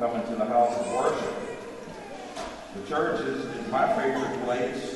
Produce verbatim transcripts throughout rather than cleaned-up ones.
coming to the house of worship. The church is, is my favorite place.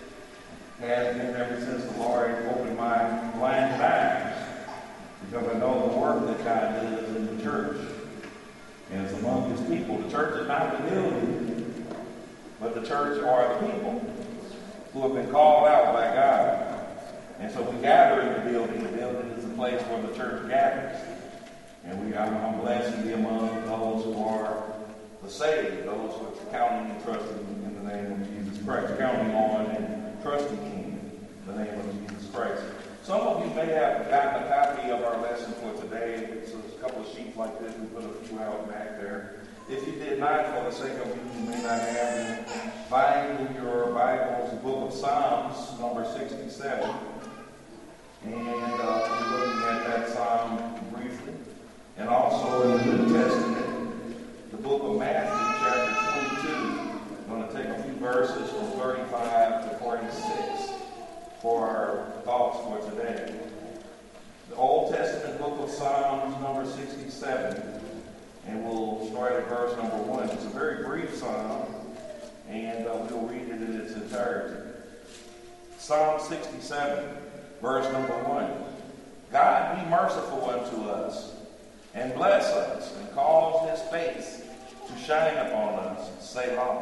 Has been ever since the Lord opened my blind eyes, because I know the work that God does in the church and it's among his people. The church is not the building, but the church are the people who have been called out by God. And so we gather in the building. The building is the place where the church gathers. And we are, I'm blessed to be among those who are the saved, those who are counting and trusting in the name of Jesus Christ, counting on and trusting in the name of Jesus Christ. Some of you may have gotten a copy of our lesson for today. It's a couple of sheets like this. We put a few out back there. If you did not, for the sake of you who may not have them, find in your Bibles the book of Psalms, number sixty-seven. And uh, we're looking at that psalm briefly. And also in the New Testament, the book of Matthew, chapter twenty-two. I'm going to take a few verses from thirty-five to forty-six for our thoughts for today. The Old Testament book of Psalms, number sixty-seven, and we'll start at verse number one. It's a very brief psalm, and uh, we'll read it in its entirety. Psalm sixty-seven, verse number one. God be merciful unto us, and bless us, and cause his face to shine upon us, Selah.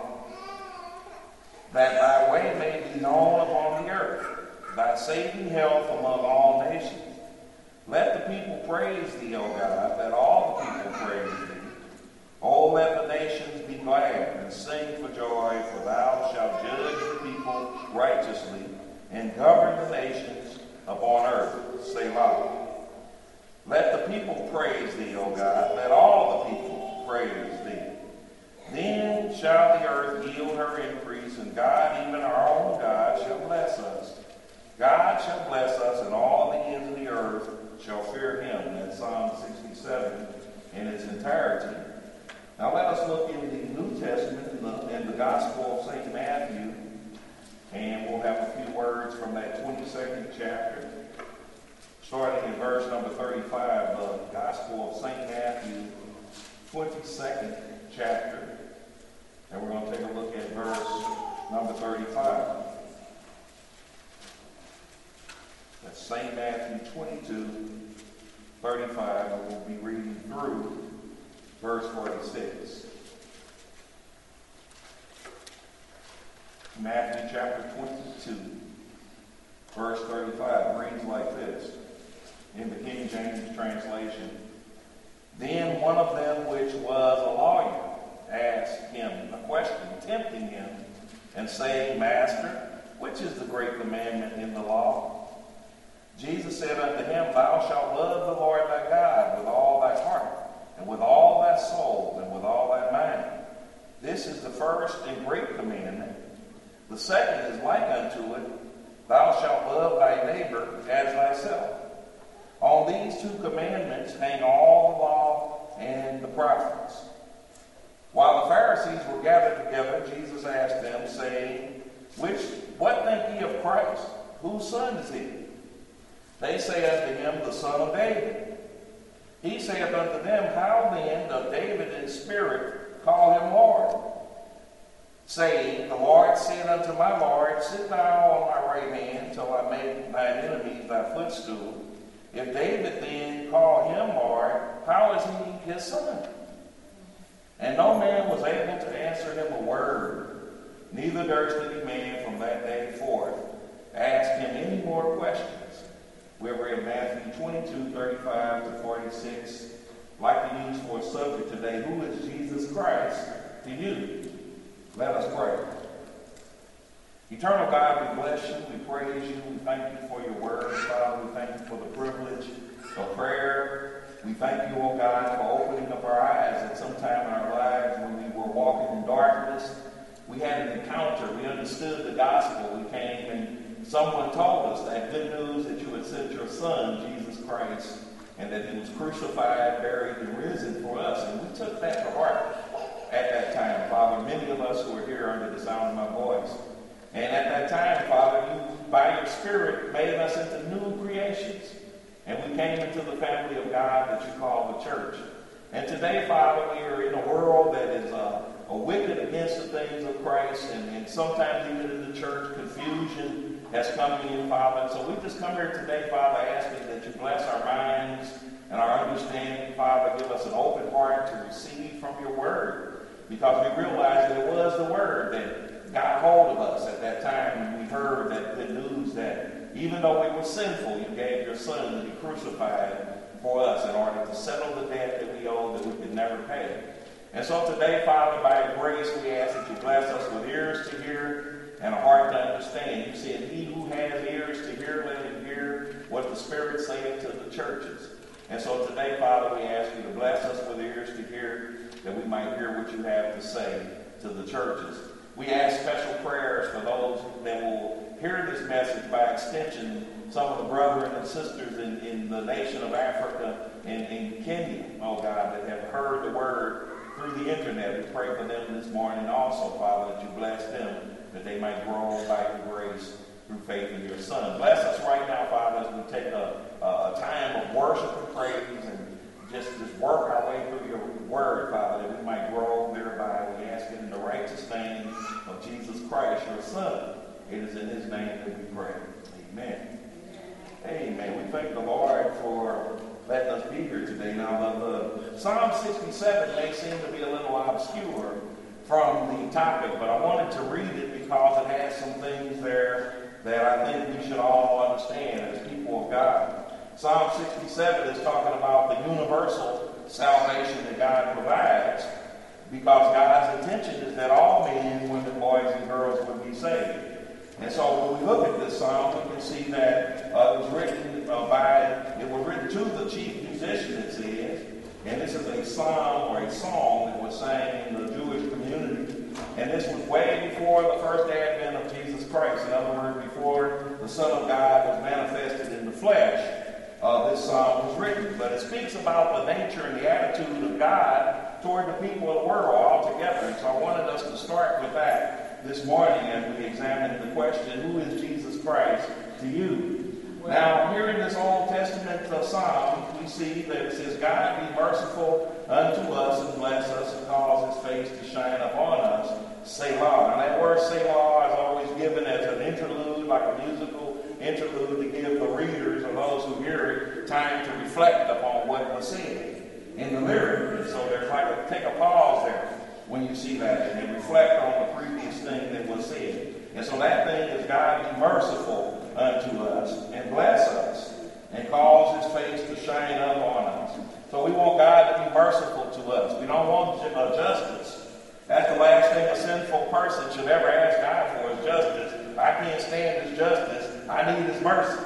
That thy way may be known upon the earth, thy saving health among all nations. Let the people praise thee, O God, let all the people praise thee. O let the nations be glad and sing for joy, for thou shalt judge the people righteously and govern the nations upon earth, Selah. Let the people praise thee, O God, let all the people praise thee. Then shall the earth yield her increase, and God, even our own God, shall bless us. God shall bless us, and all the ends of the earth shall fear him. That's Psalm sixty-seven in its entirety. Now let us look in the New Testament, in the, in the Gospel of Saint Matthew, and we'll have a few words from that twenty-second chapter, starting in verse number thirty-five, the Gospel of Saint Matthew, twenty-second chapter. And we're going to take a look at verse number thirty-five. That's Saint Matthew twenty-two, thirty-five, and we'll be reading through verse forty-six. Matthew chapter twenty-two, verse thirty-five reads like this in the King James translation. Then one of them which was a lawyer asked him a question, tempting him, and saying, Master, which is the great commandment in the law? Jesus said unto him, Thou shalt love the Lord thy God with all thy heart, and with all thy soul, and with all thy mind. This is the first and great commandment. The second is like unto it, Thou shalt love thy neighbor as thyself. On these two commandments hang all the law and the prophets. While the Pharisees were gathered together, Jesus asked them, saying, Which, what think ye of Christ? Whose son is he? They say unto him, The son of David. He saith unto them, How then doth David in spirit call him Lord? Saying, The Lord said unto my Lord, Sit thou on my right hand, till I make thine enemies thy footstool. If David then call him Lord, how is he his son? And no man was able to answer him a word, neither durst any man from that day forth ask him any more questions. We have read Matthew twenty-two, thirty-five to forty-six. I'd like to use for a subject today, who is Jesus Christ to you? Let us pray. Eternal God, we bless you, we praise you, we thank you for your word. Father, we thank you for the privilege of prayer. We thank you, O God, for opening up our eyes at some time in our lives when we were walking in darkness. We had an encounter. We understood the gospel. We came and someone told us that good news that you had sent your son, Jesus Christ, and that he was crucified, buried, and risen for us. And we took that to heart at that time, Father. Many of us who are here under the sound of my voice. And at that time, Father, you, by your Spirit, made us into new creations. And we came into the family of God that you call the church. And today, Father, we are in a world that sometimes even in the church, confusion has come in, Father. And so we just come here today, Father, asking that you bless our minds and our understanding, Father. Give us an open heart to receive from your word, because we realize that it was the word that got hold of us at that time when we heard that good news that even though we were sinful, you gave your son to be crucified for us in order to settle the debt that we owe that we could never pay. And so today, Father, by grace, we ask that you bless us with ears to hear and a heart to understand. You said, he who has ears to hear, let him hear what the Spirit saith to the churches. And so today, Father, we ask you to bless us with ears to hear, that we might hear what you have to say to the churches. We ask special prayers for those that will hear this message, by extension, some of the brethren and sisters in, in the nation of Africa and in Kenya, oh God, that have heard the word through the internet. We pray for them this morning also, Father, that you bless them, that they might grow by your grace through faith in your Son. Bless us right now, Father, as we take a, a, a time of worship and praise and just, just work our way through your word, Father, that we might grow thereby. We ask it in the righteous name of Jesus Christ, your Son. It is in his name that we pray. Amen. Amen. We thank the Lord for letting us be here today. Now, the, the Psalm sixty-seven may seem to be a little obscure from the topic, but I wanted to read it because it has some things there that I think we should all understand as people of God. Psalm sixty-seven is talking about the universal salvation that God provides, because God's intention is that all men, women, boys, and girls would be saved. And so when we look at this psalm, we can see that uh, it was written uh, by, it was written to the chief musician, it says. And this is a psalm or a song that was sang in the Jewish community. And this was way before the first advent of Jesus Christ. In other words, before the Son of God was manifested in the flesh. Uh, this psalm was written. But it speaks about the nature and the attitude of God toward the people of the world altogether. And so I wanted us to start with that this morning as we examine the question, who is Jesus Christ to you? Well, now, here in this Old Testament uh, psalm, we see that it says, God be merciful unto us and bless us and cause his face to shine upon us. Selah. Now, that word Selah is always given as an interlude, like a musical interlude, to give the readers or those who hear it time to reflect upon what was said in the lyric. And so there's like a, take a pause there when you see that, and then reflect on the previous thing that was said. And so that thing is, God be merciful unto us and bless us and cause his face to shine up on us. So we want God to be merciful to us. We don't want uh, justice. That's the last thing a sinful person should ever ask God for, is justice. I can't stand his justice. I need his mercy.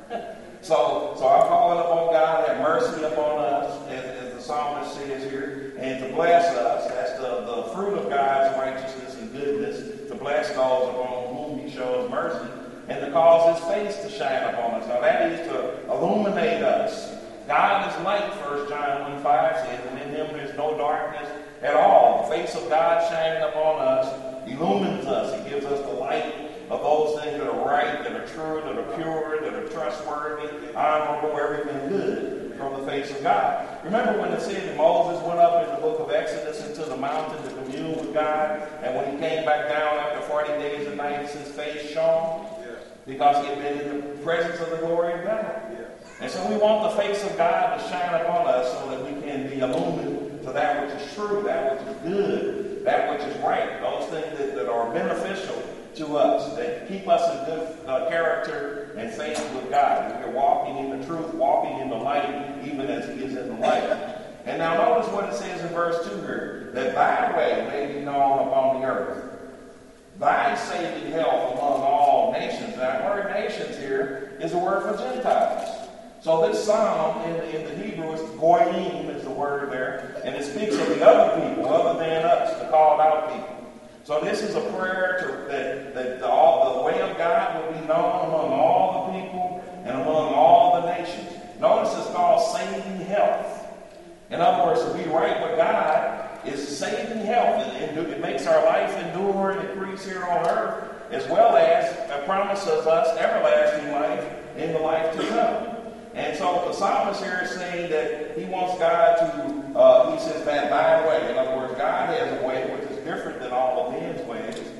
so, so I'm calling upon God to have mercy upon us, as, as the psalmist says here, and to bless us. That's the, the fruit of God's righteousness and goodness, to bless those upon whom he shows mercy, and to cause his face to shine upon us. Now that is to illuminate us. God is light, First John one five says, and in him there's no darkness at all. The face of God shining upon us illumines us. He gives us the light of those things that are right, that are true, that are pure, that are trustworthy, honorable, everything good from the face of God. Remember when it said that Moses went up in the book of Exodus into the mountain to commune with God, and when he came back down after forty days and nights, his face shone? Yes. Because he had been in the presence of the glory of God. Yes. And so we want the face of God to shine upon us so that we can be illumined to that which is true, that which is good, that which is right, those things that, that are beneficial to us, that keep us in good uh, character and faith with God. We're walking in the truth, walking in the light, even as he is in the light. And now notice what it says in verse two here, that thy way may be known upon the earth, thy saving health among all nations. Now, the word nations here is a word for Gentiles. So this psalm in, in the Hebrew is goyim, is the word there, and it speaks of the other people, other than us, the called out people. So this is a prayer to, that, that the, all, the way of God will be known among all the people and among all the nations. Notice it's called saving health. In other words, to be right with God is saving health. It, it, it makes our life endure and increase here on earth, as well as it promises us everlasting life in the life to come. And so the psalmist here is saying that he wants God to, uh, he says that thy way. In other words, God has a way which is different than all of men's ways, to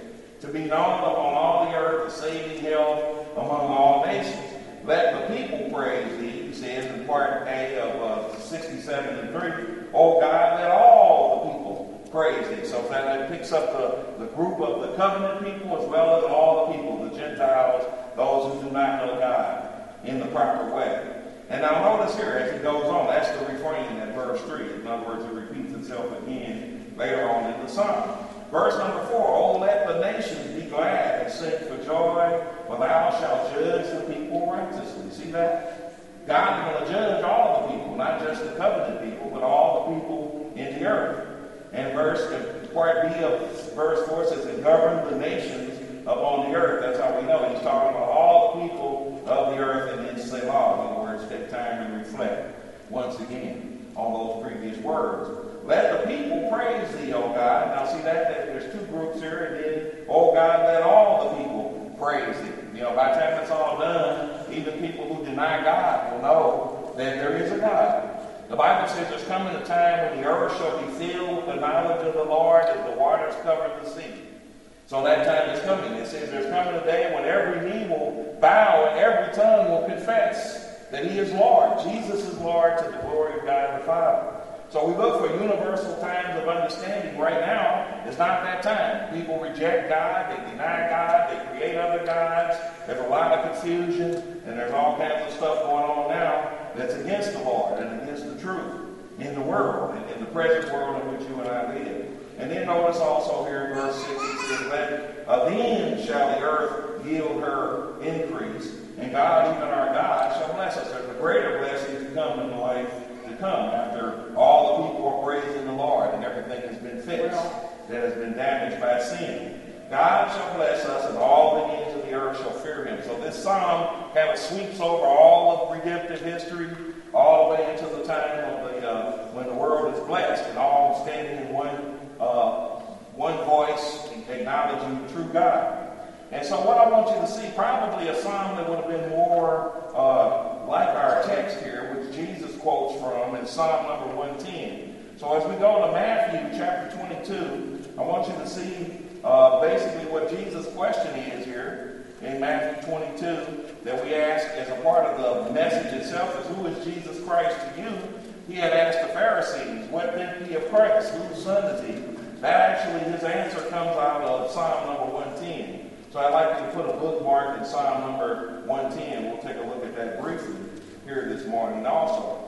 be known upon all the earth, the saving health among all nations. Let the people praise thee, he says in part A of uh, sixty-seven and three. Oh God, let all the people praise thee. So that it picks up the, the group of the covenant people as well as all the people, the Gentiles, those who do not know God in the proper way. And now notice here as it goes on, that's the refrain in verse three. In other words, it repeats itself again later on in the psalm. Verse number four, oh, let the nations be glad and sing for joy, for thou shalt judge the people righteously. See that? God is going to judge all the people, not just the covenant people, but all the people in the earth. And verse part B of verse four says, and govern the nations upon the earth. That's how we know. He's talking about all the people of the earth, and then Selah. In other words, take time and reflect once again on those previous words. Let the people praise thee, O God. Now see that, that there's two groups here, and then, O God, let all the people praise thee. You know, by the time it's all done, even people who deny God will know that there is a God. The Bible says there's coming a time when the earth shall be filled with the knowledge of the Lord as the waters cover the sea. So that time is coming. It says there's coming a day when every knee will bow and every tongue will confess that he is Lord. Jesus is Lord to the glory of God the Father. So we look for universal times of understanding. Right now, it's not that time. People reject God, they deny God, they create other gods. There's a lot of confusion, and there's all kinds of stuff going on now that's against the Lord and against the truth in the world, in, in the present world in which you and I live. And then notice also here in verse six, it says, Let, uh, then shall the earth yield her increase, and God, even our God, shall bless us. There's a greater blessing to come in the life to come after all the people are praising the Lord and everything has been fixed that has been damaged by sin. God shall bless us, and all the ends of the earth shall fear him. So this psalm kind of sweeps over all of redemptive history, all the way into the time of the uh, when the world is blessed and all standing in one uh, one voice, acknowledging the true God. And so what I want you to see, probably a psalm that would have been more uh, like our text here, which Jesus quotes from in Psalm number one ten. So as we go to Matthew chapter twenty-two, I want you to see uh, basically what Jesus' question is here in Matthew twenty-two that we ask as a part of the message itself is, who is Jesus Christ to you? He had asked the Pharisees, what think ye of Christ? Whose son is he? That actually, his answer comes out of Psalm number one ten. So I'd like you to put a bookmark in Psalm number one ten. We'll take a look at that briefly here this morning also.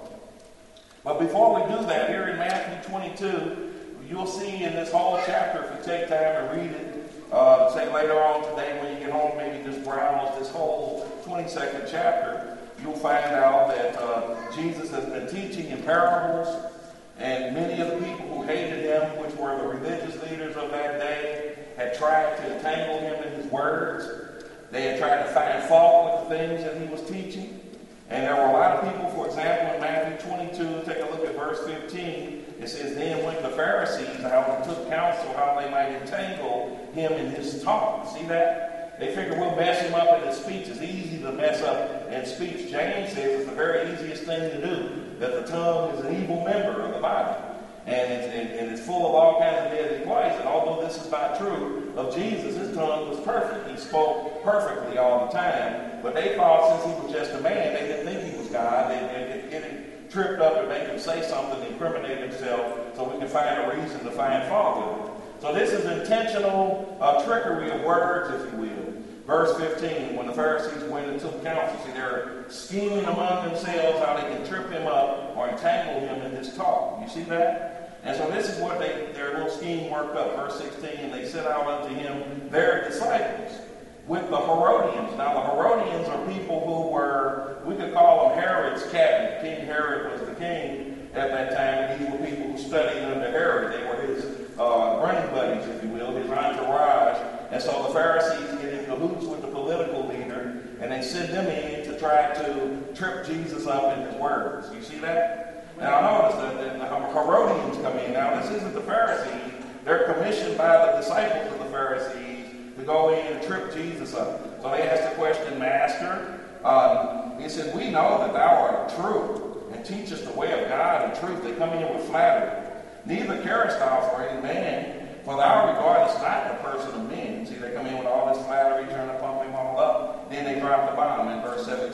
But before we do that, here in Matthew twenty-two, you'll see in this whole chapter, if you take time and read it, uh, say later on today when you get home, maybe just browse this whole twenty-second chapter, you'll find out that uh, Jesus has been teaching in parables, and many of the people who hated him, which were the religious leaders of that day, had tried to entangle him in his words. They had tried to find fault with the things that he was teaching. And there were a lot of people, for example, in Matthew twenty-two, take a look at verse fifteen. It says, then went the Pharisees out and took counsel how they might entangle him in his talk. See that? They figure we'll mess him up in his speech. It's easy to mess up in speech. James says it's the very easiest thing to do, that the tongue is an evil member of the body. And it's, and, and it's full of all kinds of deadly plagues. And although this is not true of Jesus, his tongue was perfect. He spoke perfectly all the time. But they thought since he was just a man, they didn't think he was God. They, they didn't get him tripped up and make him say something to incriminate himself so we can find a reason to find fault with him. So this is intentional uh, trickery of words, if you will. Verse fifteen, when the Pharisees went and took counsel, see, they're scheming among themselves how they can trip him up or entangle him in his talk. You see that? And so this is what they their little scheme worked up. Verse sixteen, they sent out unto him their disciples with the Herodians. Now the Herodians are people who were, we could call them Herod's cabinet. King Herod was the king at that time, and these were people who studied under Herod. They were his uh, running buddies, if you will, his entourage. And so the Pharisees get in cahoots with the political leader, and they send them in to try to trip Jesus up in his words. You see that? Now notice that the Herodians come in. Now this isn't the Pharisees. They're commissioned by the disciples of the Pharisees to go in and trip Jesus up. So they ask the question, Master, um, he said, we know that thou art true and teachest the way of God and truth. They come in with flattery. Neither carest thou for any man, for thou regardest not the person of men. See, they come in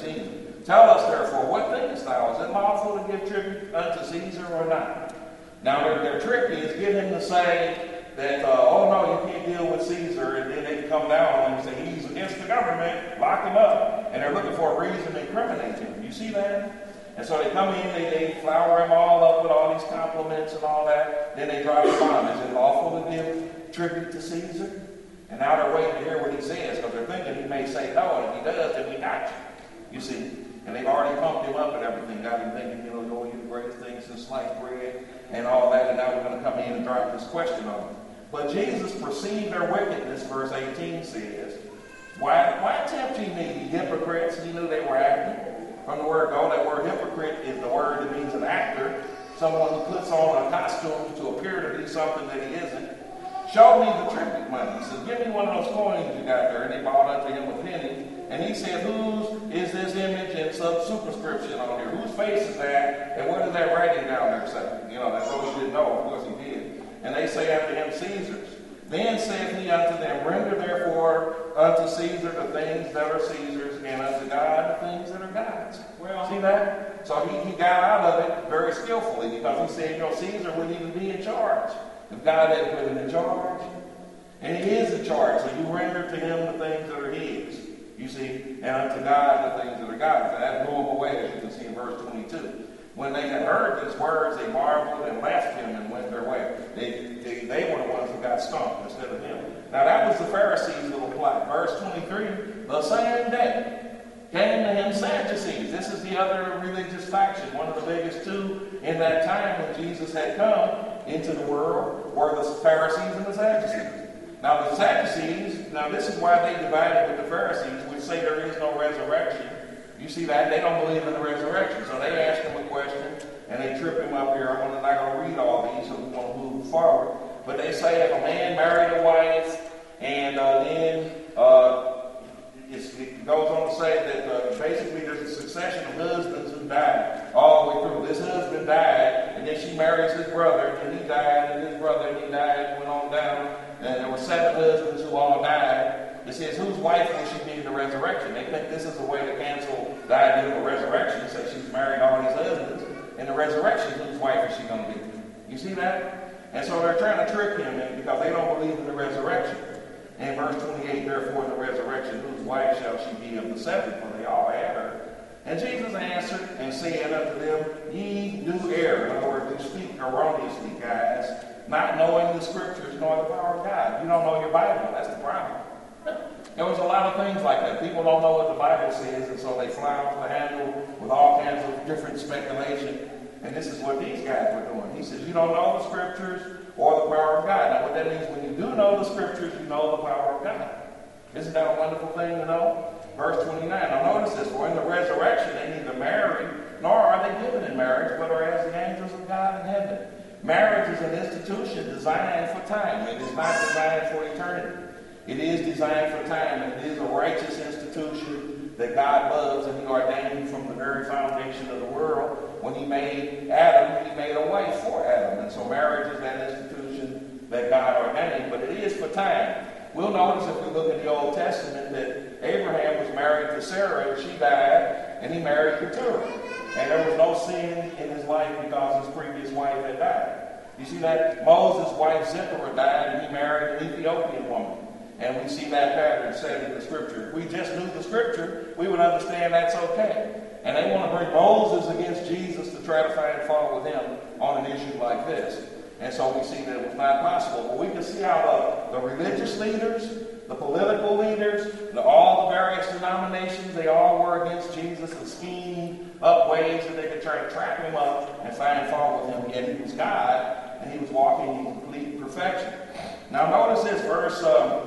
sixteen. Tell us therefore, what thinkest thou? Is it lawful to give tribute unto Caesar or not? Now their, their trick is get him to say that, uh, oh no, you can't deal with Caesar, and then they come down and say he's against the government, lock him up. And they're looking for a reason to incriminate him. You see that? And so they come in, they, they flower him all up with all these compliments and all that. Then they drop a bomb. Is it lawful to give tribute to Caesar? And now they're waiting to hear what he says, because they're thinking he may say no, and if he does, then we got you. You see? And they've already pumped him up and everything, got him thinking, you know, you're going to the greatest things since sliced bread and all that, and now we're going to come in and drop this question on him. But Jesus perceived their wickedness, verse eighteen says, Why, why tempt ye me, ye hypocrites? He knew they were acting. From the word go, that word hypocrite is the word that means an actor, someone who puts on a costume to appear to be something that he isn't. Show me the tribute money. He says, give me one of those coins you got there. And they bought unto him a penny. And he said, whose is this image and some superscription on here? Whose face is that? And what is that writing down there say? You know, that's what he didn't know. Of course he did. And they say unto him, Caesar's. Then said he unto them, render therefore unto Caesar the things that are Caesar's, and unto God the things that are God's. Well, see that? So he, he got out of it very skillfully, because he said, you know, Caesar wouldn't even be in charge if God hadn't put him in charge. And he is in charge, so you render to him the things that are his. You see, and unto God the things that are God's. And that blew him away, as you can see in verse twenty-two. When they had heard these words, they marveled and left him and went their way. They, they, they were the ones who got stumped instead of him. Now that was the Pharisees' little plot. Verse twenty-three, the same day came to him Sadducees. This is the other religious faction, one of the biggest two in that time when Jesus had come into the world, were the Pharisees and the Sadducees. Now the Sadducees, now this is why they divided with the Pharisees, which say there is no resurrection. You see that? They don't believe in the resurrection. So they ask him a question, and they trip him up here. I'm not going to read all these, so we want to move forward. But they say if a man married a wife, and uh, then uh, it's, it goes on to say that uh, basically there's a succession of husbands who died all the way through. This husband died, and then she marries his brother, and he died, and his brother, and he died, and went on down. And there were seven husbands who all died. It says, whose wife will she be in the resurrection? They think this is a way to cancel the idea of a resurrection. It says she's married all these husbands. In the resurrection, whose wife is she going to be? You see that? And so they're trying to trick him in because they don't believe in the resurrection. And verse twenty-eight, therefore in the resurrection, whose wife shall she be of the seven? For they all had her. And Jesus answered and said unto them, ye do err. In other words, you speak erroneously, guys, not knowing the scriptures nor the power of God. You don't know your Bible. That's the problem. There was a lot of things like that. People don't know what the Bible says, and so they fly off the handle with all kinds of different speculation. And this is what these guys were doing. He says, you don't know the scriptures or the power of God. Now what that means, when you do know the scriptures, you know the power of God. Isn't that a wonderful thing to know? Verse twenty-nine. Now notice this. For in the resurrection they neither marry, nor are they given in marriage, but are as the angels of God in heaven. Marriage is an institution designed for time. It is not designed for eternity. It is designed for time, and it is a righteous institution that God loves, and he ordained from the very foundation of the world. When he made Adam, he made a wife for Adam. And so marriage is that institution that God ordained, but it is for time. We'll notice if we look at the Old Testament that Abraham was married to Sarah, and she died, and he married Keturah. And there was no sin in his life because his previous wife had died. You see that? Moses' wife Zipporah died, and he married an Ethiopian woman. And we see that pattern set in the scripture. If we just knew the scripture, we would understand that's okay. And they want to bring Moses against Jesus to try to find fault with him on an issue like this. And so we see that it was not possible. But we can see how the, the religious leaders, the political leaders, the, all the various denominations, they all were against Jesus and schemed up ways that they could try to trap him up and find fault with him. Yet he was God, and he was walking in complete perfection. Now notice this, verse um,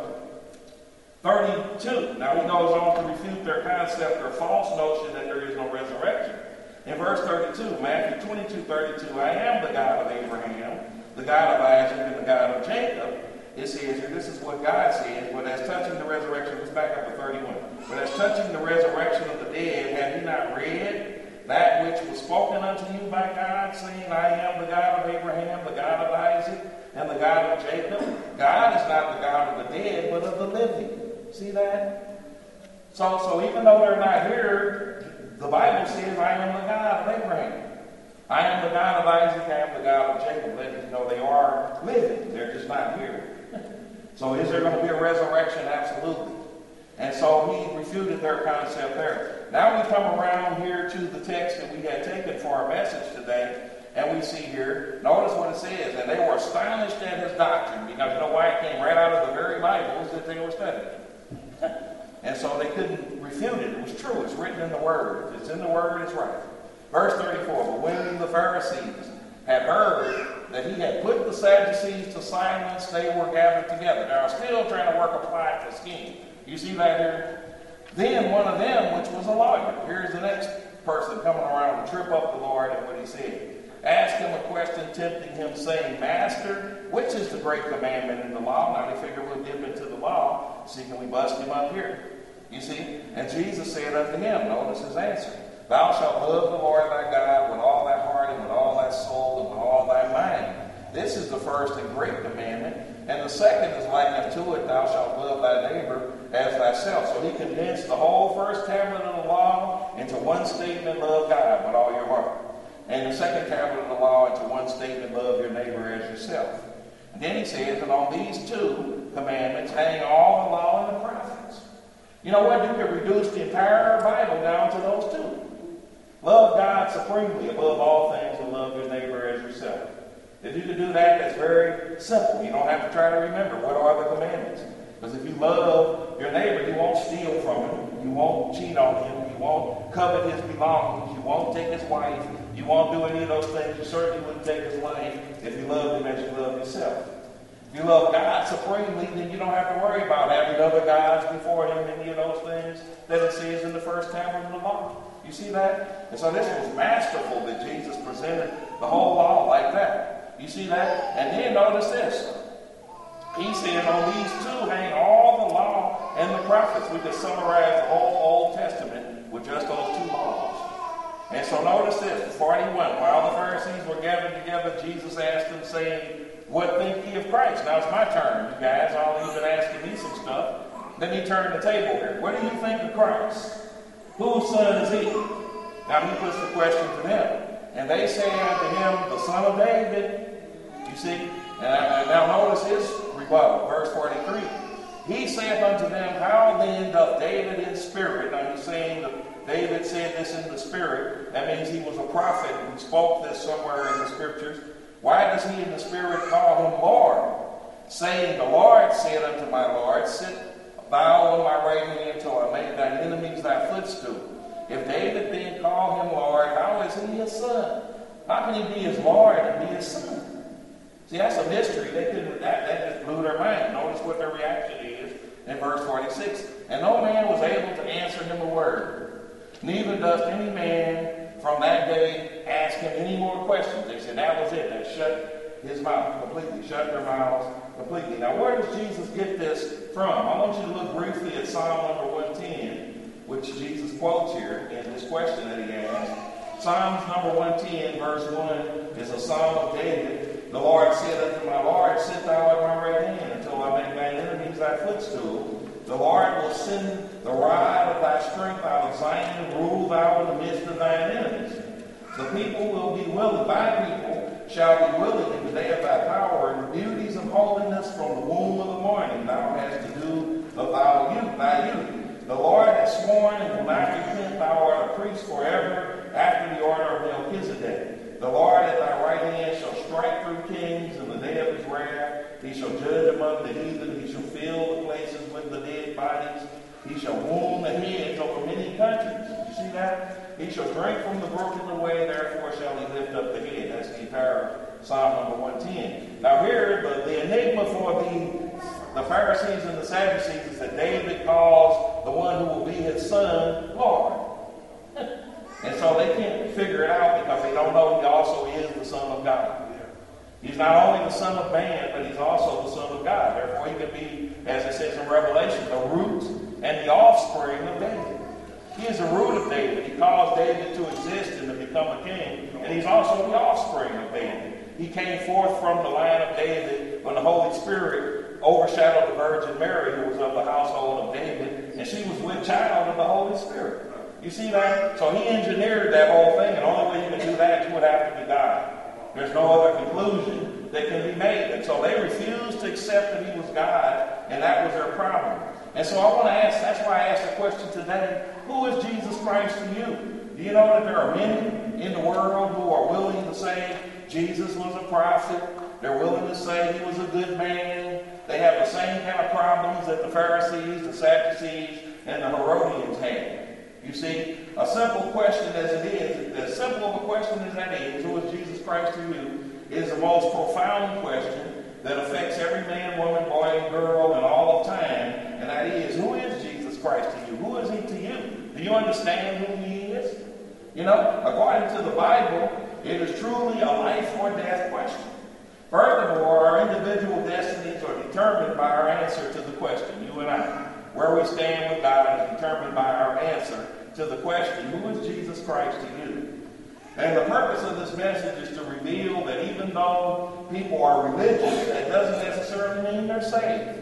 thirty-two. Now he goes on to refute their concept, their false notion that there is no resurrection. In verse thirty-two, Matthew twenty-two, thirty-two, I am the God of Abraham, the God of Isaac, and the God of Jacob. It says here, this is what God says, but as touching the resurrection, let's back up to thirty-one. But as touching the resurrection of the dead, have you not read that which was spoken unto you by God, saying, I am the God of Abraham, the God of Isaac, and the God of Jacob? God is not the God of the dead, but of the living. See that? So, so even though they're not here, the Bible says, I am the God of Abraham. I am the God of Isaac. I am the God of Jacob. Let you know they are living. They're just not here. So is there going to be a resurrection? Absolutely. And so he refuted their concept there. Now we come around here to the text that we had taken for our message today. And we see here, notice what it says. And they were astonished at his doctrine. Because you know why? It came right out of the very Bibles that they were studying. And so they couldn't refute it. It was true. It's written in the Word. If it's in the Word, it's right. Verse thirty-four, but when the Pharisees had heard that he had put the Sadducees to silence, they were gathered together. Now, still trying to work a plot to scheme. You see that here? Then one of them, which was a lawyer, here's the next person coming around to trip up the Lord and what he said. Asked him a question, tempting him, saying, Master, which is the great commandment in the law? Now they figure we'll dip into the law. See, can we bust him up here? You see? And Jesus said unto him, notice his answer. Thou shalt love the Lord thy God with all thy heart and with all thy soul and with all thy mind. This is the first and great commandment. And the second is like unto it, thou shalt love thy neighbor as thyself. So he condensed the whole first tablet of the law into one statement, love God with all your heart. And the second tablet of the law into one statement, love your neighbor as yourself. And then he says, and on these two commandments hang all the law and the prophets. You know what? You could reduce the entire Bible down to those two. Love God supremely above all things and love your neighbor as yourself. If you can do that, that's very simple. You don't have to try to remember what are the commandments. Because if you love your neighbor, you won't steal from him. You won't cheat on him. You won't covet his belongings. You won't take his wife. You won't do any of those things. You certainly wouldn't take his life if you loved him as you love yourself. If you love God supremely, then you don't have to worry about having other gods before him, any of those things that it says in the first tablet of the law. You see that? And so this was masterful that Jesus presented the whole law like that. You see that? And then notice this. He said on these two hang all the law and the prophets. We could summarize the whole Old Testament with just those two laws. And so notice this, forty-one. While the Pharisees were gathered together, Jesus asked them, saying, what think ye of Christ? Now it's my turn, you guys. All of you been asking me some stuff. Let me turn the table here. What do you think of Christ? Whose son is he? Now he puts the question to them. And they say unto him, the son of David. You see? And now notice his rebuttal. Verse forty-three. He saith unto them, how then doth David in spirit? Now he's saying that David said this in the spirit. That means he was a prophet and spoke this somewhere in the scriptures. Why does he in the spirit call him Lord? Saying, the Lord said unto my Lord, sit thou on my right hand until I make thine enemies thy footstool. If David then call him Lord, how is he his son? How can he be his Lord and be his son? See, that's a mystery. They couldn't, that, that just blew their mind. Notice what their reaction is in verse forty-six. And no man was able to answer him a word. Neither does any man from that day ask him any more questions. They said that was it. They shut his mouth completely, shut their mouths completely. Now, where does Jesus get this from? I want you to look briefly at Psalm number one ten, which Jesus quotes here in this question that he asked. Psalms number one ten, verse one, is a psalm of David. The Lord said unto my Lord, sit thou at my right hand until I make thine enemies thy footstool. The Lord will send the rod of thy strength out of Zion, and rule thou in the midst of thine enemies. The people will be willing, thy people shall be willing in the day of thy power, and the beauties of holiness from the womb of the morning thou hast to do of thy youth, thy youth. The Lord has sworn and will not repent, thou art a priest forever, after the order of Melchizedek. The Lord at thy right hand shall strike through kings in the day of his wrath. He shall judge among the heathen. He shall fill the places with the dead bodies. He shall wound the heads over many countries. You see that? He shall drink from the brook in the way, therefore shall he lift up the head. That's the entire Psalm number one ten. Now here, the, the enigma for the, the Pharisees and the Sadducees is that David calls the one who will be his son, Lord. And so they can't figure it out because they don't know he also is the Son of God. He's not only the Son of man, but he's also the Son of God. Therefore, he can be, as it says in Revelation, the root and the offspring of David. He is the root of David. He caused David to exist and to become a king. And he's also the offspring of David. He came forth from the line of David when the Holy Spirit overshadowed the Virgin Mary, who was of the household of David. And she was with child of the Holy Spirit. You see that? So he engineered that whole thing, and the only way you can do that, you would have to be God. There's no other conclusion that can be made. And so they refused to accept that he was God, and that was their problem. And so I want to ask, that's why I asked the question today, who is Jesus Christ to you? Do you know that there are many in the world who are willing to say Jesus was a prophet? They're willing to say he was a good man. They have the same kind of problems that the Pharisees, the Sadducees, and the Herodians had. You see, a simple question as it is, as simple of a question as that is, who is Jesus Christ to you, is the most profound question that affects every man, woman, boy, and girl in all of time, and that is, who is Jesus Christ to you? Who is he to you? Do you understand who he is? You know, according to the Bible, it is truly a life or death question. Furthermore, our individual destinies are determined by our answer to the question, you and I. Where we stand with God is determined by our answer to the question, who is Jesus Christ to you? And the purpose of this message is to reveal that even though people are religious, that doesn't necessarily mean they're saved.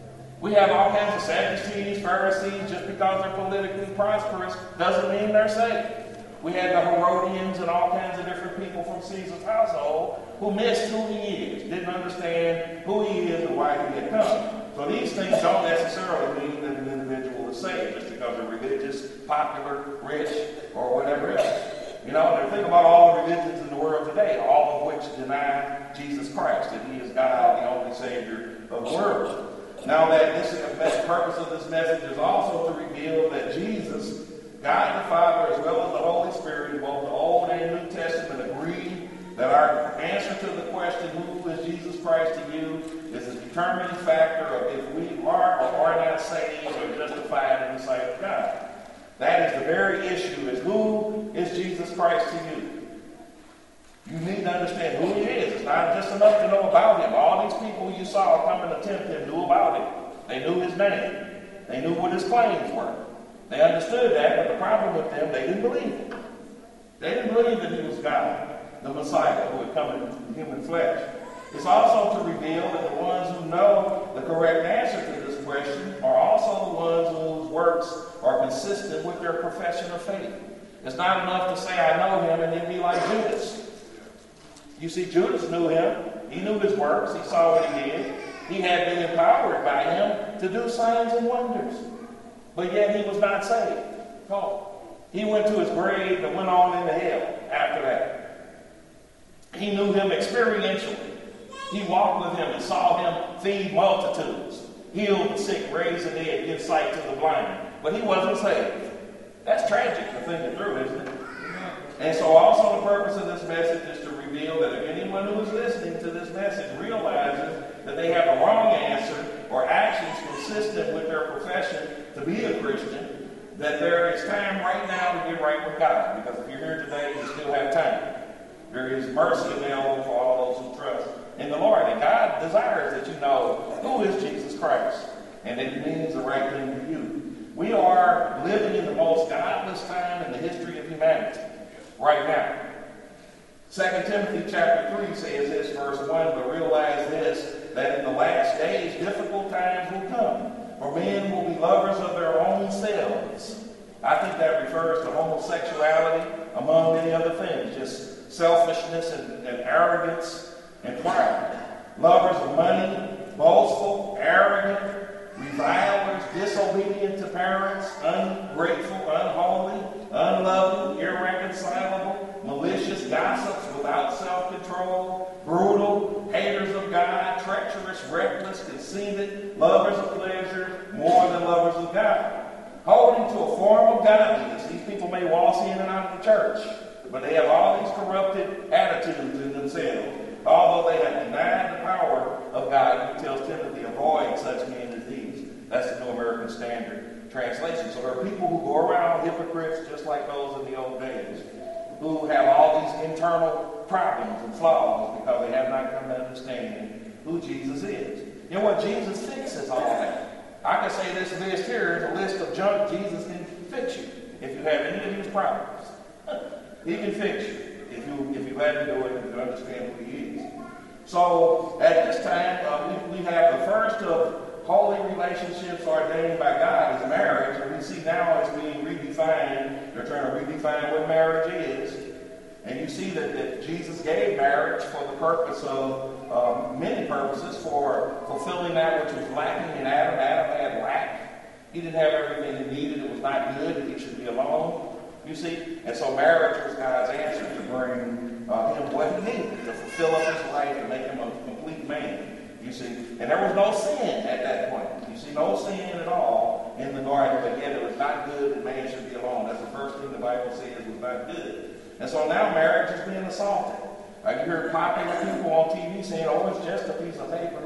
We have all kinds of Sadducees, Pharisees, just because they're politically prosperous doesn't mean they're saved. We had the Herodians and all kinds of different people from Caesar's household who missed who he is, didn't understand who he is and why he had come. So these things don't necessarily mean that an individual is saved just because they're religious, popular, rich, or whatever else. You know, and think about all the religions in the world today, all of which deny Jesus Christ, that he is God, the only Savior of the world. Now that this is the purpose of this message is also to reveal that Jesus, God the Father, as well as the Holy Spirit, in both the Old and New Testament, agree that our answer to the question, who is Jesus Christ to you, is a determining factor of if we are or are not saved or justified in the sight of God. That is the very issue, is who is Jesus Christ to you? You need to understand who he is. It's not just enough to know about him. All these people you saw come and tempt him knew about him. They knew his name. They knew what his claims were. They understood that, but the problem with them, they didn't believe it. They didn't believe that he was God, the Messiah, who had come in human flesh. It's also to reveal that the ones who know the correct answer to this question are also the ones whose works are consistent with their profession of faith. It's not enough to say, I know him, and then be like Judas. You see, Judas knew him. He knew his works. He saw what he did. He had been empowered by him to do signs and wonders. But yet he was not saved. No. He went to his grave and went on into hell after that. He knew him experientially. He walked with him and saw him feed multitudes, heal the sick, raise the dead, give sight to the blind. But he wasn't saved. That's tragic to think it through, isn't it? And so also the purpose of this message is to reveal that if anyone who is listening to this message realizes that they have a wrong answer or actions consistent with their profession to be a Christian, that there is time right now to get right with God. Because if you're here today, you still have time. There is mercy available for all those who trust in the Lord. And God desires that you know who is Jesus Christ and that it means the right thing to you. We are living in the most godless time in the history of humanity right now. Second Timothy chapter three says this, verse one, but realize this, that in the last days difficult times will come, for men will be lovers of their own selves. I think that refers to homosexuality, among many other things, just selfishness and, and arrogance and pride. Lovers of money, boastful, arrogant, revilers, disobedient to parents, ungrateful, unholy, unloving, irreconcilable, malicious gossips without self-control, brutal, haters of God, treacherous, reckless, conceited, lovers of pleasure more than lovers of God. Holding to a form of godliness. These people may waltz in and out of the church, but they have all these corrupted attitudes in themselves. Although they have denied the power of God, he tells Timothy, avoid such men as these. That's the New American Standard Translation. So there are people who go around hypocrites just like those in the old days, who have all these internal problems and flaws because they have not come to understand who Jesus is. You know what? Jesus fixes all that. I can say this list here is a list of junk Jesus can fix you if you have any of these problems. He can fix you if you if you let him do it and you understand who he is. So at this time, uh, we, we have the first of holy relationships ordained by God is marriage, and we see now it's being redefined. They're trying to redefine what marriage is. And you see that, that Jesus gave marriage for the purpose of um, many purposes, for fulfilling that which was lacking in Adam. Adam had lack. He didn't have everything he needed. It was not good that he should be alone. You see? And so marriage was God's answer to bring uh, him what he needed, to fulfill up his life, to make him a complete man. You see? And there was no sin at that point. You see, no sin at all in the garden, but yet it was not good that man should be alone. That's the first thing the Bible says was not good. And so now marriage is being assaulted. I hear popular people on T V saying, oh, it's just a piece of paper.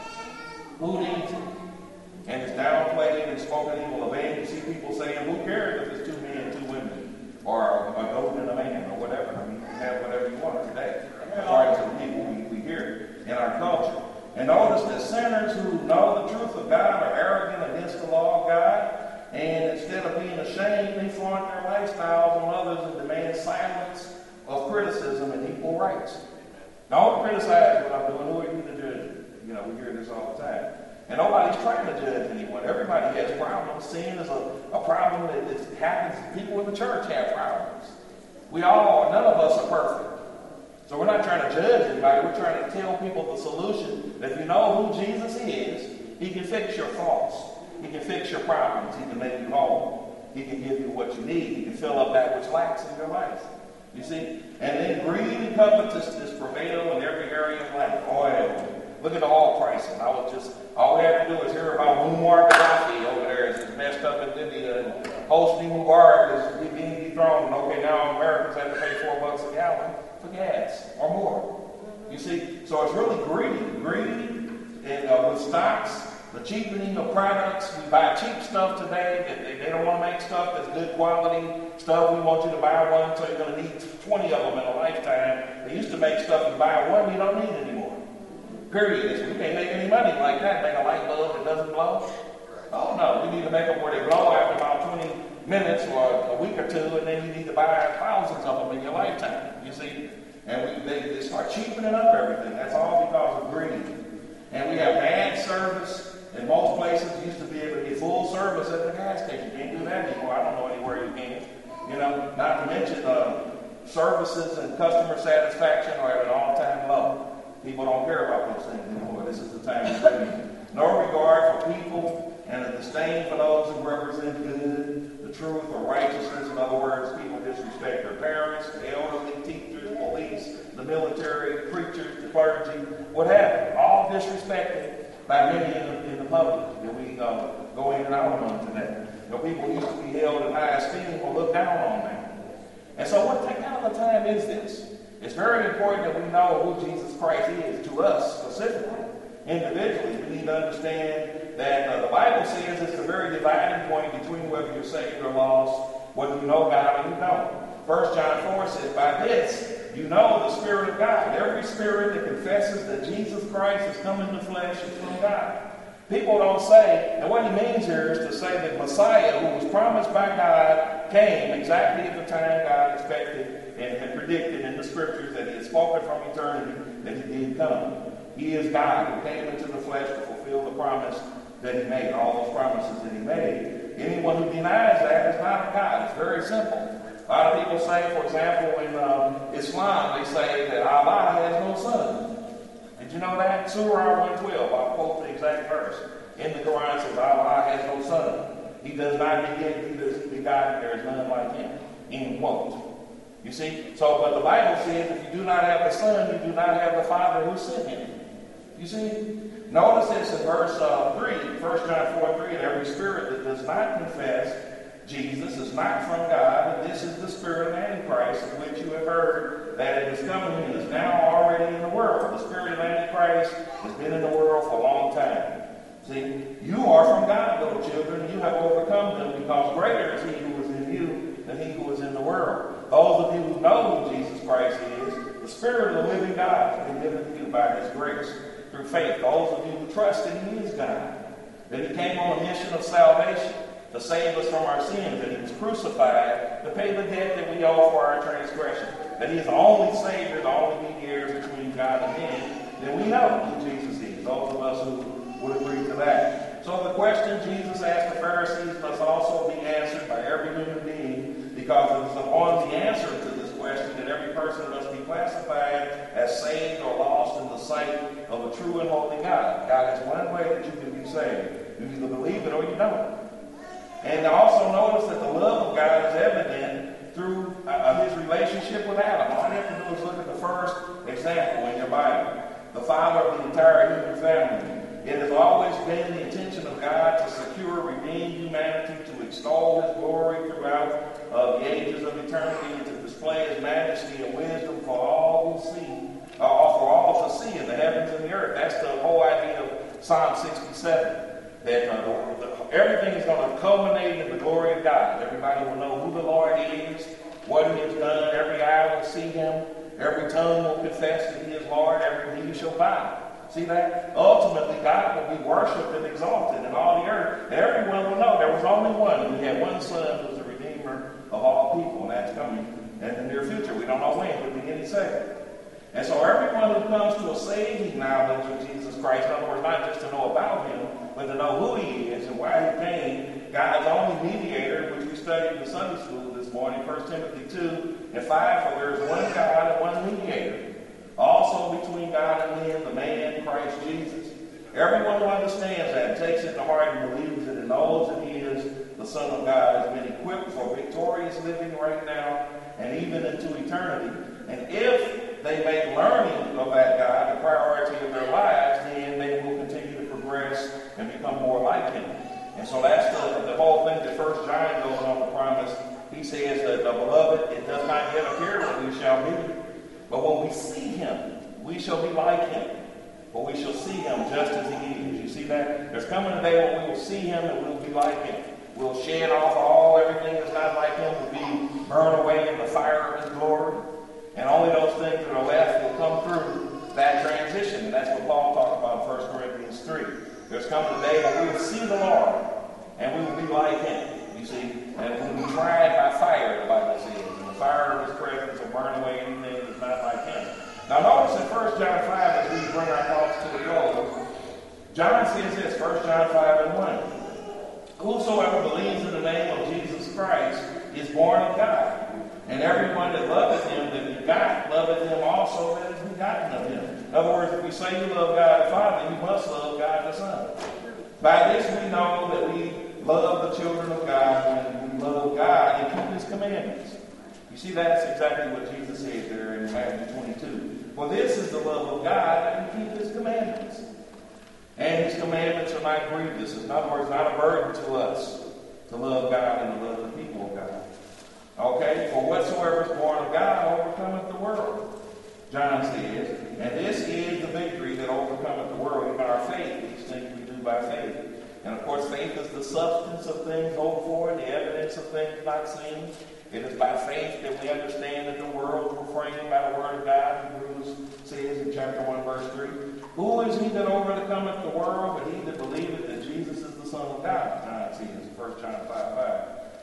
Who needs it? And it's downplayed and spoken evil of. And you see people saying, who cares if it's two men, two women, or a goat and a man, or whatever. I mean, you can have whatever you want today, according to the people we, we hear in our culture. And notice that sinners who know the truth of God are arrogant against the law of God. And instead of being ashamed, they flaunt their lifestyles on others and demand silence of criticism and equal rights. Don't criticize what I'm doing. Who are you to judge? You know, we hear this all the time. And nobody's trying to judge anyone. Everybody has problems. Sin is a, a problem that, that happens. People in the church have problems. We all, none of us are perfect. So we're not trying to judge anybody. We're trying to tell people the solution. That if you know who Jesus is, he can fix your faults. He can fix your problems. He can make you whole. He can give you what you need. He can fill up that which lacks in your life. You see? And then greed and covetousness prevail in every area of life. Oil. Look at the oil prices. I was just, all we have to do is hear about Muammar Gaddafi over there is messed up in Libya, and Hosni Mubarak is being dethroned. Okay, now Americans have to pay four bucks a gallon for gas or more. You see? So it's really greed. Greed and uh, with stocks. The cheapening of products. We buy cheap stuff today. They, they don't want to make stuff that's good quality stuff. We want you to buy one, so you're going to need twenty of them in a lifetime. They used to make stuff, you buy one, you don't need anymore. Period. We can't make any money like that. Make a light bulb that doesn't blow. Oh no, we need to make them where they blow after about twenty minutes or a week or two, and then you need to buy thousands of them in your lifetime. You see? And we, they, they start cheapening up everything. That's all because of greed. And we have bad service. In most places, you used to be able to get full service at the gas station. You can't do that anymore. I don't know anywhere you can. You know, not to mention uh, services and customer satisfaction are at an all-time low. People don't care about those things anymore. This is the time to live in. No regard for people and a disdain for those who represent good, the truth, or righteousness. In other words, people disrespect their parents, the elderly, teachers, police, the military, preachers, the clergy, what have you. All disrespected by many in the, in the public that we uh, go in and out among today. You know, people used to be held in high esteem or looked down on them. And so what kind of a time is this? It's very important that we know who Jesus Christ is to us specifically. Individually, we need to understand that uh, the Bible says it's the very dividing point between whether you're saved or lost, whether you know God or you don't. First John four says, by this you know the Spirit of God. Every spirit that confesses that Jesus Christ has come in the flesh is from God. People don't say, and what he means here is to say that Messiah, who was promised by God, came exactly at the time God expected and had predicted in the scriptures that he had spoken from eternity that he did come. He is God who came into the flesh to fulfill the promise that he made, all those promises that he made. Anyone who denies that is not of God. It's very simple. A lot of people say, for example, in um, Islam, they say that Allah has no son. Did you know that? Surah one twelve, I'll quote the exact verse. In the Quran says, Allah has no son. He does not beget, he does begotten, there is none like him. End quote. You see? So, but the Bible says if you do not have the Son, you do not have the Father who sent him. You see? Notice this in verse uh, three, First John four three, and every spirit that does not confess Jesus is not from God, and this is the spirit of Antichrist, of which you have heard that it is coming and is now already in the world. The spirit of Antichrist has been in the world for a long time. See, you are from God, little children. You have overcome them, because greater is he who is in you than he who is in the world. Those of you who know who Jesus Christ is, the Spirit of the living God has been given to you by his grace through faith. Those of you who trust that he is God, that he came on a mission of salvation to save us from our sins, that he was crucified to pay the debt that we owe for our transgression, that he is the only Savior, the only mediator between God and men, then we know who Jesus is. Those of us who would agree to that. So the question Jesus asked the Pharisees must also be answered by every human being, because it is upon the answer to this question that every person must be classified as saved or lost in the sight of a true and holy God. God has one way that you can be saved. You either believe it or you don't. And also notice that the love of God is evident through uh, his relationship with Adam. All you have to do is look at the first example in your Bible. The father of the entire human family. It has always been the intention of God to secure redeemed humanity, to extol his glory throughout uh, the ages of eternity, and to display his majesty and wisdom for all who see, uh, for all to see in the heavens and the earth. That's the whole idea of Psalm sixty-seven. That uh, the, the, everything is going to culminate in the glory of God. Everybody will know who the Lord is, what he has done. Every eye will see him. Every tongue will confess that he is Lord. Every knee shall bow. See that? Ultimately, God will be worshipped and exalted in all the earth. Everyone will know there was only one. We had one son who was the Redeemer of all people, and that's coming in the near future. We don't know when, but we get saved. And so everyone who comes to a saving knowledge of Jesus Christ, in other words, not just to know about him, but to know who he is and why he came, God's only mediator, which we studied in Sunday school this morning, First Timothy two and five, for there is one God and one mediator, also between God and men, the man, Christ Jesus. Everyone who understands that and takes it to heart and believes it and knows that he is the Son of God has been equipped for victorious living right now and even into eternity. And if they make learning of that God the priority of their lives, then they will continue to progress and become more like him. And so that's the, the whole thing that First John goes on to promise. He says that, the beloved, it does not yet appear what we shall be. But when we see him, we shall be like him. For we shall see him just as he is. You see that? There's coming a day when we will see him and we will be like him. We'll shed off all everything that's not like him. Will be burned away in the fire of his glory. And only those things that are left will come through that transition. And that's what Paul talked about in First Corinthians three. There's coming a day when we will see the Lord and we will be like him. You see? And we will be tried by fire, the Bible says. And the fire of his presence will burn away anything that's not like him. Now notice in First John five, as we bring our thoughts to the close, John says this, First John five and one. Whosoever believes in the name of Jesus Christ is born of God. And everyone that loveth him that begot loveth him also that is begotten of him. In other words, if we say you love God the Father, you must love God the Son. By this we know that we love the children of God when we love God and keep his commandments. You see, that's exactly what Jesus said there in Matthew twenty-two. For this is the love of God, that we keep his commandments. And his commandments are not grievous. In other words, not a burden to us to love God and to love the people of God. Okay? For whatsoever is born of God overcometh the world, John says. And this is the victory that overcometh the world, even our faith. These things we do by faith. And of course, faith is the substance of things hoped for, the evidence of things not seen. It is by faith that we understand that the worlds were framed by the word of God, Hebrews says in chapter one, verse three. Who is he that overcometh the world, but he that believeth that Jesus is the Son of God? John says in First John five five.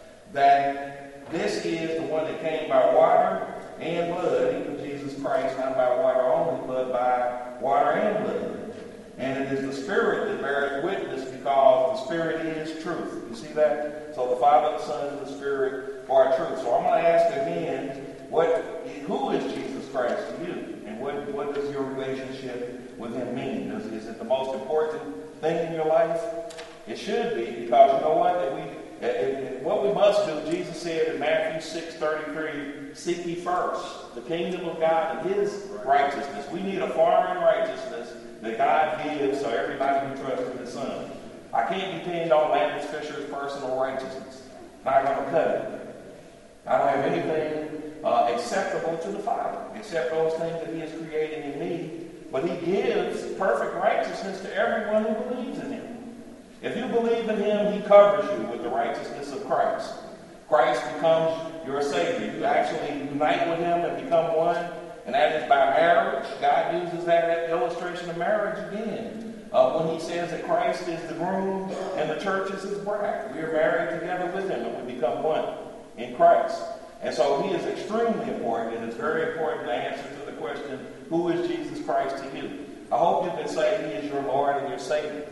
That this is the one that came by water and blood, even Jesus Christ, not by water only, but by water and blood. And it is the Spirit that bears witness, because the Spirit is truth. You see that? So the Father, the Son, and the Spirit are truth. So I'm going to ask again, what, who is Jesus Christ to you? And what, what does your relationship with him mean? Is, is it the most important thing in your life? It should be, because you know what? That we, it, it, what we must do, Jesus said in Matthew six thirty-three, seek ye first the kingdom of God and his righteousness. We need a foreign righteousness that God gives so everybody can trust in his Son. I can't depend on Landis Fisher's personal righteousness. Not going to cut it. I don't have anything uh, acceptable to the Father, except those things that he is creating in me. But he gives perfect righteousness to everyone who believes in him. If you believe in him, he covers you with the righteousness of Christ. Christ becomes your Savior. You actually unite with him and become one. And that is by marriage. God uses that illustration of marriage again. Uh, when he says that Christ is the groom and the church is his bride. We are married together with him and we become one in Christ. And so he is extremely important, and it's very important to answer to the question, who is Jesus Christ to you? I hope you can say he is your Lord and your Savior.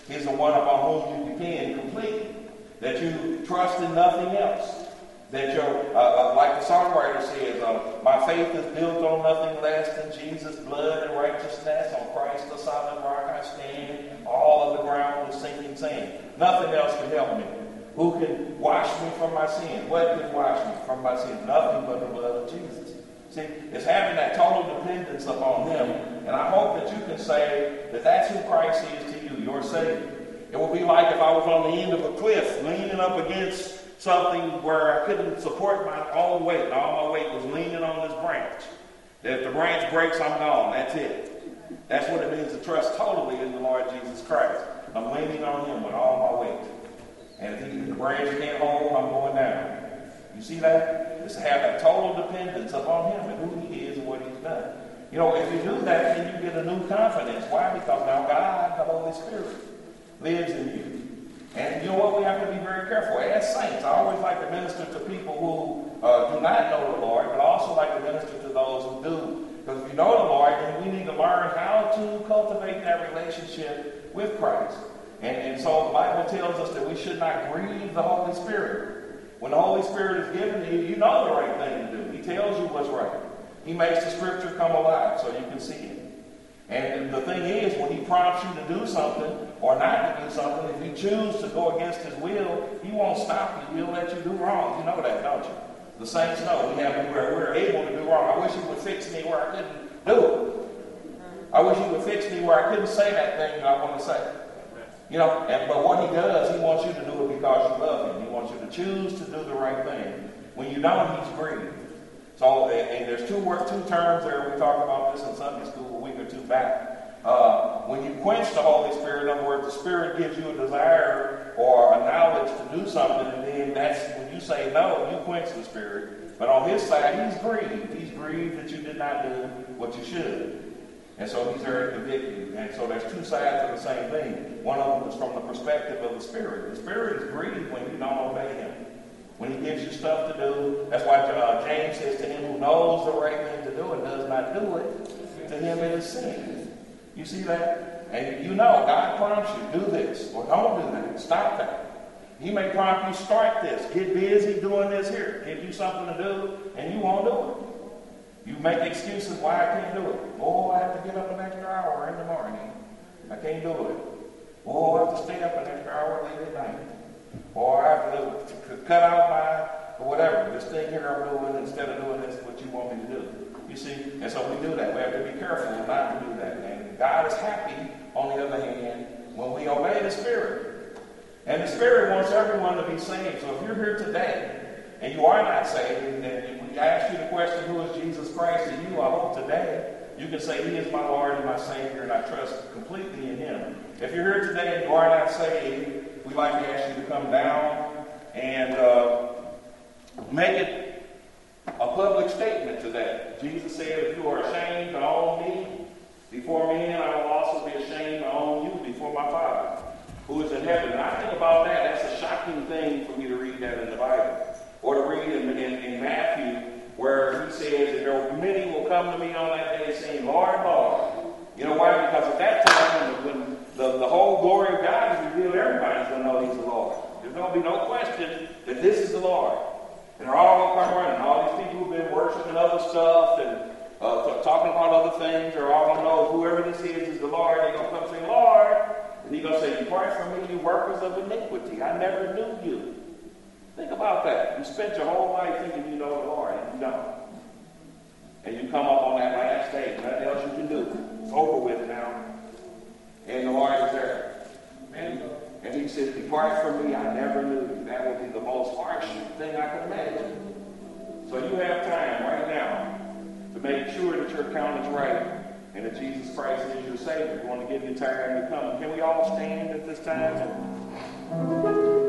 He's the one upon whom you depend completely. That you trust in nothing else. That you're, uh, uh, like the songwriter says, uh, my faith is built on nothing less than Jesus' blood and righteousness. On Christ the solid rock I stand. All of the ground is sinking sand. Nothing else can help me. Who can wash me from my sin? What can wash me from my sin? Nothing but the blood of Jesus. See, it's having that total dependence upon Him. And I hope that you can say that that's who Christ is to you, your Savior. It would be like if I was on the end of a cliff, leaning up against something where I couldn't support my own weight. And all my weight was leaning on this branch. That if the branch breaks, I'm gone. That's it. That's what it means to trust totally in the Lord Jesus Christ. I'm leaning on Him with all my weight. And if, he, if the branch can't hold, I'm going down. You see that? It's to have that total dependence upon Him and who He is and what He's done. You know, if you do that, then you get a new confidence. Why? Because now God, the Holy Spirit, lives in you. And you know what? We have to be very careful. As saints, I always like to minister to people who uh, do not know the Lord, but I also like to minister to those who do. Because if you know the Lord, then we need to learn how to cultivate that relationship with Christ. And, and so the Bible tells us that we should not grieve the Holy Spirit. When the Holy Spirit is given to you, you know the right thing to do. He tells you what's right. He makes the Scripture come alive so you can see it. And the thing is, when He prompts you to do something or not to do something, if you choose to go against His will, He won't stop you. He'll let you do wrong. You know that, don't you? The saints know we have we're, we're able to do wrong. I wish He would fix me where I couldn't do it. I wish He would fix me where I couldn't say that thing that I want to say. You know, and, but what He does, He wants you to do it because you love Him. He wants you to choose to do the right thing. When you don't, He's grieved. So, and, and there's two words, two terms there. We talked about this in Sunday school a week or two back. Uh, when you quench the Holy Spirit, in other words, the Spirit gives you a desire or a knowledge to do something, and then that's when you say no, you quench the Spirit. But on His side, He's grieved. He's grieved that you did not do what you should. And so He's there to convict you. And so there's two sides of the same thing. One of them is from the perspective of the Spirit. The Spirit is grieved when you don't obey Him. When He gives you stuff to do. That's why uh, James says to him who knows the right thing to do and does not do it, to him it is sin. You see that? And you know, God prompts you, do this, or don't do that. Stop that. He may prompt you, start this. Get busy doing this here. Give you something to do, and you won't do it. You make excuses why I can't do it. Oh, I have to get up an extra hour in the morning. I can't do it. Oh, I have to stay up an extra hour late at night. Or I have to cut out my, or whatever, this thing here I'm doing instead of doing this, what you want me to do. You see? And so we do that. We have to be careful not to do that. And God is happy, on the other hand, when we obey the Spirit. And the Spirit wants everyone to be saved. So if you're here today, and you are not saved, and if we ask you the question, who is Jesus Christ to you, I hope today you can say, He is my Lord and my Savior, and I trust completely in Him. If you're here today and you are not saved, we'd like to ask you to come down and uh, make it a public statement to that. Jesus said, if you are ashamed to own me before men, I will also be ashamed to own you before my Father who is in heaven. And I think about that. That's a shocking thing for me to read that in the Bible. Or to read in, in, in Matthew where He says that there many will come to me on that day saying, Lord, Lord. You know why? Because at that time, when the, the whole glory of God is revealed, everybody's going to know He's the Lord. There's going to be no question that this is the Lord. And they're all going to come running. All these people who've been worshiping other stuff and uh, talking about other things, they're all going to know whoever this is is the Lord. They're going to come say, Lord. And He's going to say, depart from me, you workers of iniquity. I never knew you. Think about that. You spent your whole life thinking you know the Lord, and you don't. And you come up on that last day. Nothing else you can do. It's over with now. And the Lord is there. And, and He says, depart from me, I never knew you. That would be the most harsh thing I could imagine. So you have time right now to make sure that your account is right and that Jesus Christ is your Savior. We want to give you time to come. Can we all stand at this time?